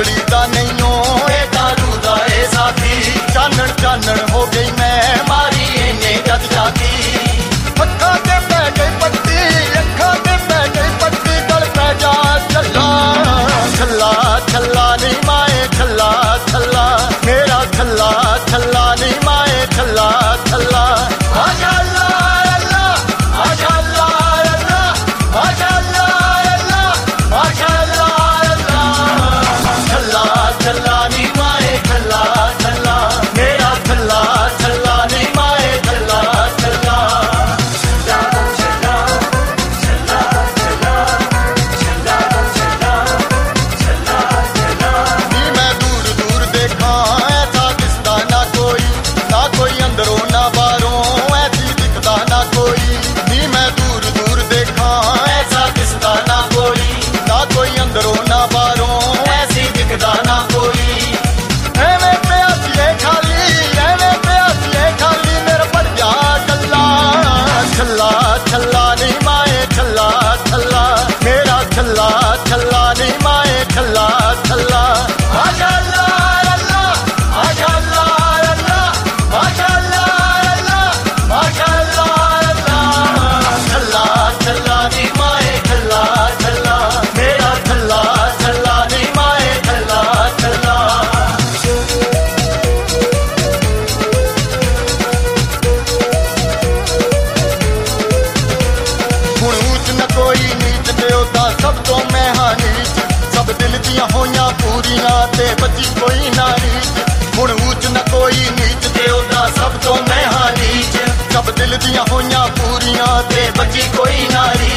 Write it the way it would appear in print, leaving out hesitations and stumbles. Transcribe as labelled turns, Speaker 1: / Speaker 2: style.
Speaker 1: दा नहीं हो ए दारू दा ए साथी चानन चानन हो गई मैं मारी इन्ने जद जाती अखा ते पै गई पट्टी अखा ते पै गई पट्टी गल पै जा छल्ला छल्ला छल्ला नी माए छल्ला छल्ला मेरा छल्ला छल्ला नी माए छल्ला छल्ला माशाअल्लाह अल्लाह माशाअल्लाह अल्लाह माशाअल्लाह अल्लाह माशाअल्लाह अल्लाह छल्ला छल्ला नी माए छल्ला छल्ला मेरा छल्ला छल्ला नी माए छल्ला छल्ला अंदरों ना बाहरों ऐसी दिखता ना कोई नी मैं दूर दूर देखा ऐसा दिखता ना कोई अंदरों ना बाहरों ऐसी दिखता ना कोई एवें प्यासिए खाली मेरे बढ़ जा गल्ला छल्ला छल्ला नी माए छल्ला छल्ला मेरा छल्ला छल्ला नी माए छल्ला छल्ला माशाअल्लाह अल्लाह माशाअल्लाह अल्लाह माशाअल्लाह सब तो मैं हाँ नीच सब दिल दियां होइयां पूरियां ते बची कोई ना रीच हुण ऊच न कोई नीच ते ओदा सब तो मैं हाँ नीच सब दिल दियां होइयां पूरियां ते बची कोई ना रीच